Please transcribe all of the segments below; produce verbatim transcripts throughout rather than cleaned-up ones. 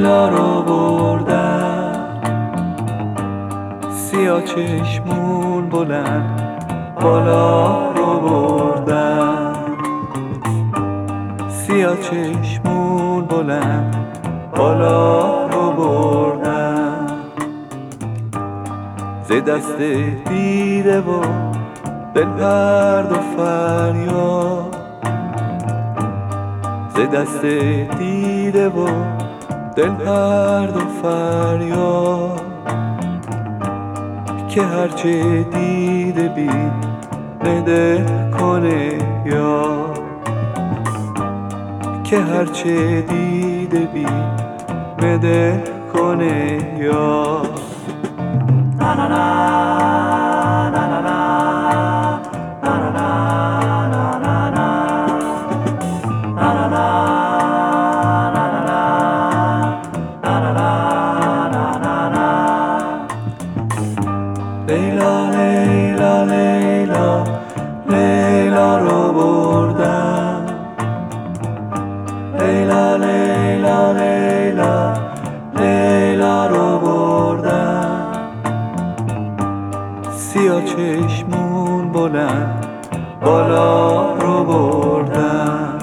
لیلا رو بردن، سیاه چشمون بلند بالا رو بردن، سیاه چشمون بلند بالا رو بردن. ز دست دیده و دل پرد و فریاد، ز دست دیده و دل پرد و فریاد، که هرچه دیده بی نده کنه یاد، که هرچه دیده بی نده کنه یاد. نا نا نا نا نا نا لیلا لیلا لیلا لیلا رو بردن، لیلا لیلا لیلا لیلا رو بردن، سیاه چشمون بلند بالا رو بردن،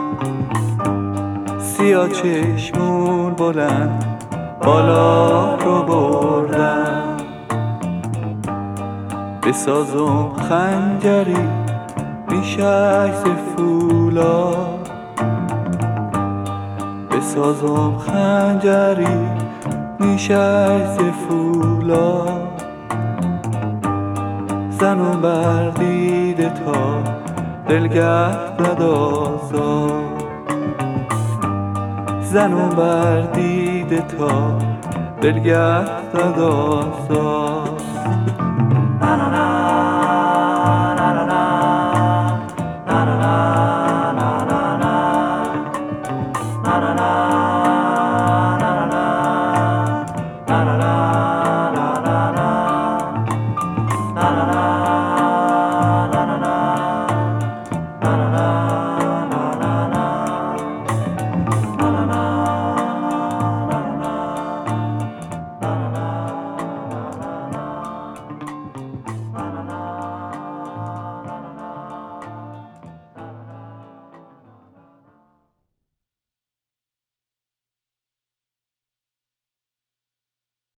سیاه چشمون بلند بالا رو بردن. بسازم خنجری بیشک ز فولاد، بسازم خنجری بیشک ز فولاد، زنم بر دیده تا دلگه زد آزاد، زنم بر دیده تا دلگه زد آزاد.